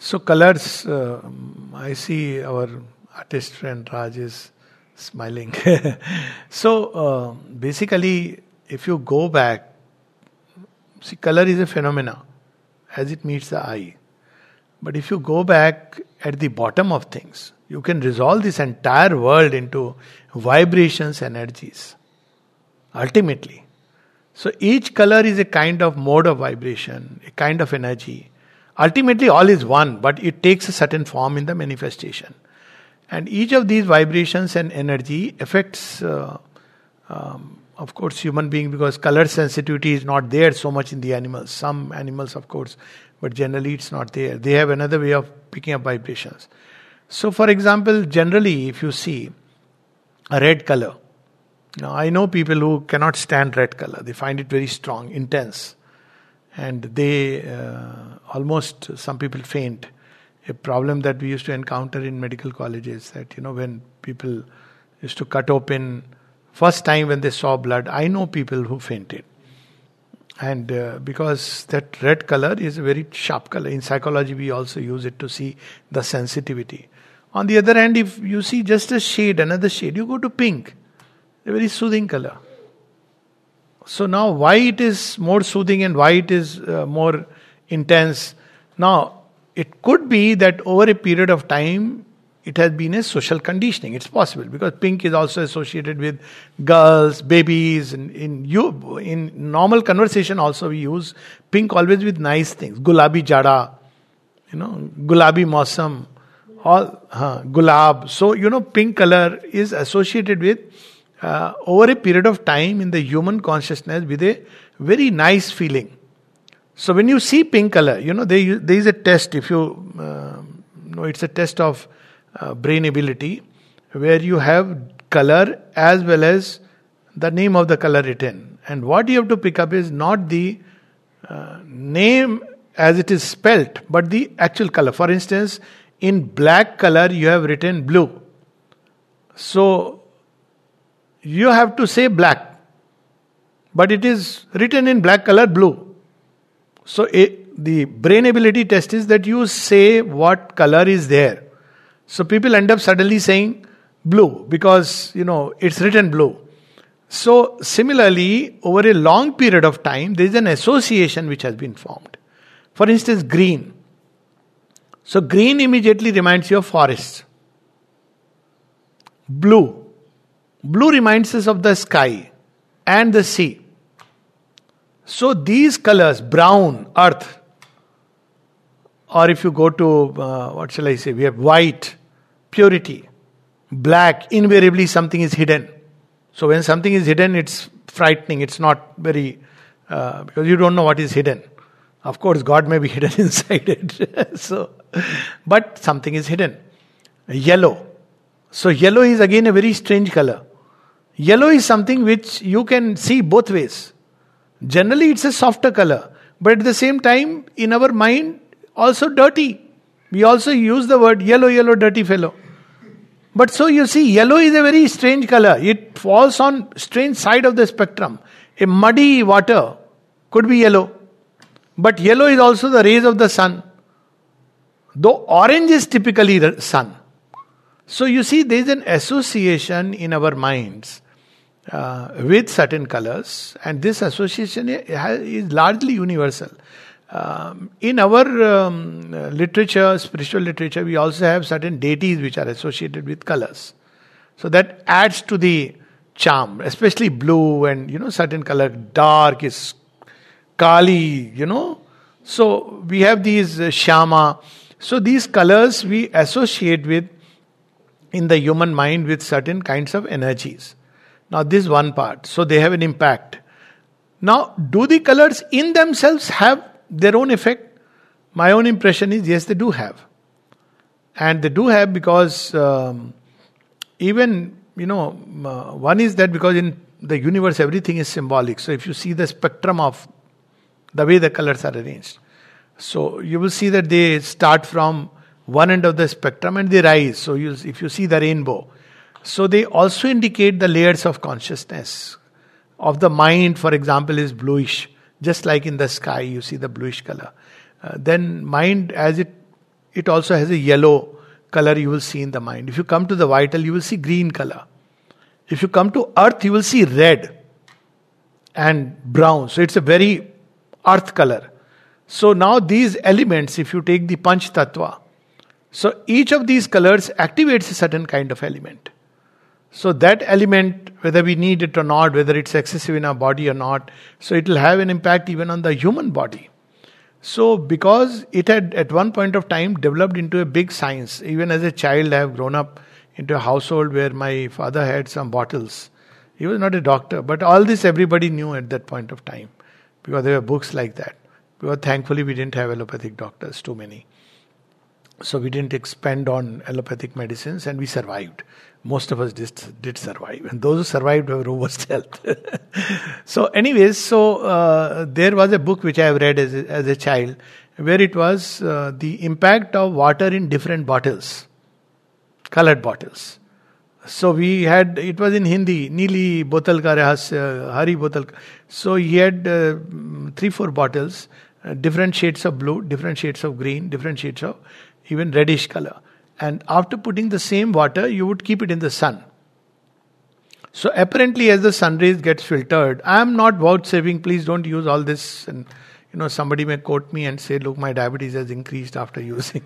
So colors, I see our artist friend Raj is smiling. So basically, if you go back, see, color is a phenomena as it meets the eye. But if you go back at the bottom of things, you can resolve this entire world into vibrations, energies, ultimately. So each color is a kind of mode of vibration, a kind of energy. Ultimately, all is one, but it takes a certain form in the manifestation. And each of these vibrations and energy affects, of course, human being, because color sensitivity is not there so much in the animals. Some animals, of course, but generally it's not there. They have another way of picking up vibrations. So, for example, generally, if you see a red color, now I know people who cannot stand red color. They find it very strong, intense, and they almost, some people faint. A problem that we used to encounter in medical colleges, that when people used to cut open, first time when they saw blood, I know people who fainted. And because that red color is a very sharp color. In psychology, we also use it to see the sensitivity. On the other hand, if you see just a shade, another shade, you go to pink, a very soothing color. So now, why it is more soothing and why it is more intense? Now, it could be that over a period of time, it has been a social conditioning. It's possible, because pink is also associated with girls, babies. In normal conversation also we use pink always with nice things. Gulabi jada, gulabi mausam, all gulab. So pink color is associated with over a period of time in the human consciousness with a very nice feeling. So when you see pink color, there is a test. If you it's a test of brain ability, where you have color as well as the name of the color written. And what you have to pick up is not the name as it is spelt, but the actual color. For instance, in black color you have written blue. So you have to say black, but it is written in black color blue. So the brain ability test is that you say what color is there. So people end up suddenly saying blue because, it's written blue. So similarly, over a long period of time, there is an association which has been formed. For instance, green. So green immediately reminds you of forests. Blue. Blue reminds us of the sky and the sea. So these colors, brown, earth, or if you go to, we have white, purity, black, invariably something is hidden. So when something is hidden, it's frightening, it's not very, because you don't know what is hidden. Of course, God may be hidden inside it. But something is hidden. Yellow. So yellow is again a very strange color. Yellow is something which you can see both ways. Generally, it's a softer color, but at the same time, in our mind, also dirty. We also use the word yellow, yellow, dirty fellow. But so you see, yellow is a very strange color. It falls on strange side of the spectrum. A muddy water could be yellow. But yellow is also the rays of the sun. Though orange is typically the sun. So you see, there is an association in our minds with certain colors, and this association is largely universal. In our literature, spiritual literature, we also have certain deities which are associated with colors. So that adds to the charm, especially blue and certain color. Dark is Kali, So we have these Shama. So these colors we associate with in the human mind with certain kinds of energies. Now this is one part. So they have an impact. Now, do the colors in themselves have their own effect? My own impression is yes, they do have. And they do have because even, one is that because in the universe everything is symbolic. So if you see the spectrum of the way the colors are arranged, so you will see that they start from one end of the spectrum and they rise. So if you see the rainbow, so they also indicate the layers of consciousness. Of the mind, for example, is bluish. Just like in the sky, you see the bluish color. Then mind, as it it also has a yellow color you will see in the mind. If you come to the vital, you will see green color. If you come to earth, you will see red and brown. So it's a very earth color. So now these elements, if you take the Panch Tattva, so each of these colors activates a certain kind of element. So that element, whether we need it or not, whether it's excessive in our body or not, so it will have an impact even on the human body. So because it had at one point of time developed into a big science, even as a child I have grown up into a household where my father had some bottles. He was not a doctor, but all this everybody knew at that point of time because there were books like that. Because thankfully we didn't have allopathic doctors, too many. So we didn't expand on allopathic medicines and we survived. Most of us did survive. And those who survived were robust health. So anyways, there was a book which I have read as a child where it was the impact of water in different bottles, colored bottles. So we had, it was in Hindi, Neeli Botal Ka Rahasya, Hari Botal. So he had 3-4 bottles, different shades of blue, different shades of green, different shades of even reddish color. And after putting the same water, you would keep it in the sun. So apparently as the sun rays gets filtered, I am not vouchsafing, please don't use all this. And somebody may quote me and say, look, my diabetes has increased after using.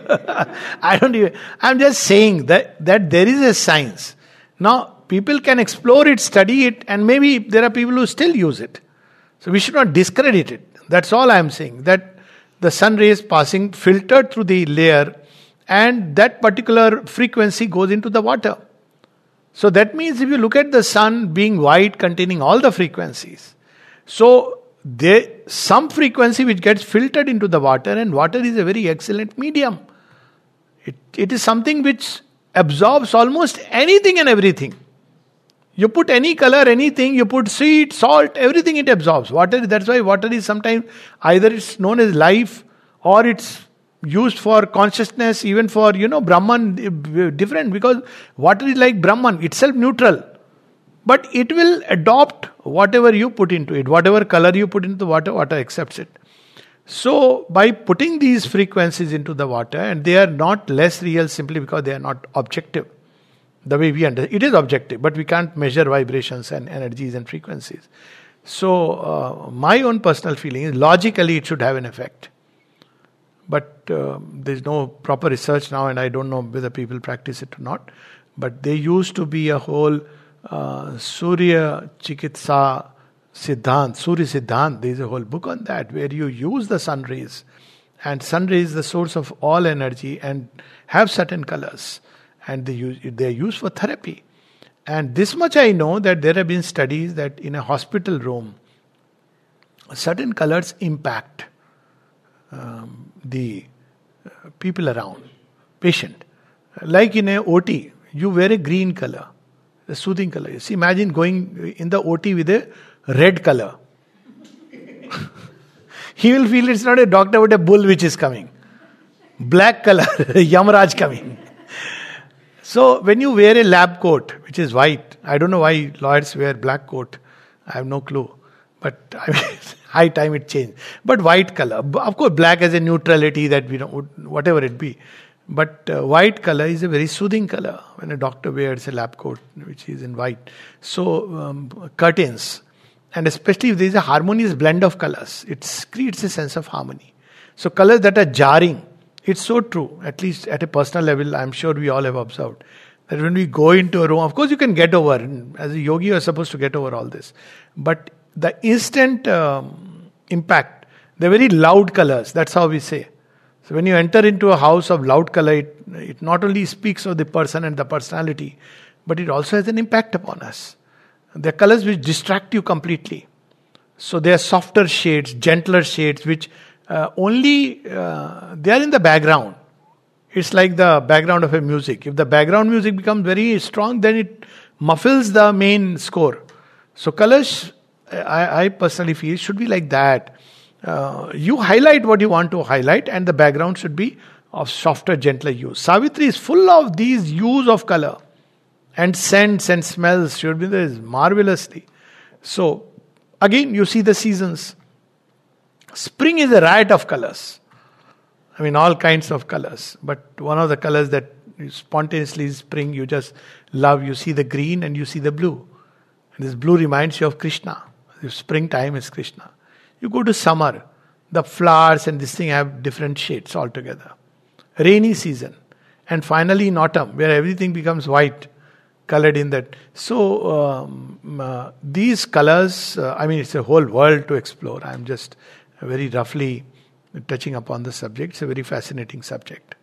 I'm just saying that there is a science. Now, people can explore it, study it, and maybe there are people who still use it. So we should not discredit it. That's all I'm saying. That the sun rays passing filtered through the layer and that particular frequency goes into the water. So that means if you look at the sun being white, containing all the frequencies, so there some frequency which gets filtered into the water, and water is a very excellent medium. It is something which absorbs almost anything and everything. You put any color, anything, you put sweet, salt, everything it absorbs. Water, that's why water is sometimes either it's known as life or it's used for consciousness, even for, Brahman, different, because water is like Brahman, itself neutral. But it will adopt whatever you put into it, whatever color you put into the water, water accepts it. So, by putting these frequencies into the water, and they are not less real simply because they are not objective, the way we understand, it is objective, but we can't measure vibrations and energies and frequencies. So, my own personal feeling is logically it should have an effect. But there's no proper research now, and I don't know whether people practice it or not. But there used to be a whole Surya Chikitsa Siddhant, Surya Siddhant. There is a whole book on that where you use the sun rays, and sun rays is the source of all energy and have certain colors, and they are used for therapy. And this much I know, that there have been studies that in a hospital room, certain colors impact the people around, patient. Like in a OT, you wear a green color, a soothing color. See, imagine going in the OT with a red color. He will feel it's not a doctor but a bull which is coming. Black color, Yamraj coming. So when you wear a lab coat, which is white, I don't know why lawyers wear black coat. I have no clue. But I mean, high time it changed. But white color. Of course, black has a neutrality that we don't, whatever it be. But white color is a very soothing color when a doctor wears a lab coat, which is in white. So curtains, and especially if there is a harmonious blend of colors, it creates a sense of harmony. So colors that are jarring, it's so true, at least at a personal level, I'm sure we all have observed, that when we go into a room, of course you can get over, as a yogi you are supposed to get over all this. But the instant impact, they're very loud colors, that's how we say. So when you enter into a house of loud color, it not only speaks of the person and the personality, but it also has an impact upon us. There are colors which distract you completely. So there are softer shades, gentler shades, which they are in the background. It's like the background of a music. If the background music becomes very strong, then it muffles the main score. So colors, I personally feel, should be like that. You highlight what you want to highlight, and the background should be of softer, gentler hues. Savitri is full of these hues of color, and scents and smells should be there marvelously. So again, you see the seasons. Spring is a riot of colors. I mean, all kinds of colors. But one of the colors that spontaneously spring, you just love. You see the green and you see the blue. And this blue reminds you of Krishna. The springtime is Krishna. You go to summer, the flowers and this thing have different shades altogether. Rainy season. And finally in autumn, where everything becomes white, colored in that. So these colors, it's a whole world to explore. I'm just very roughly touching upon the subject. It's a very fascinating subject.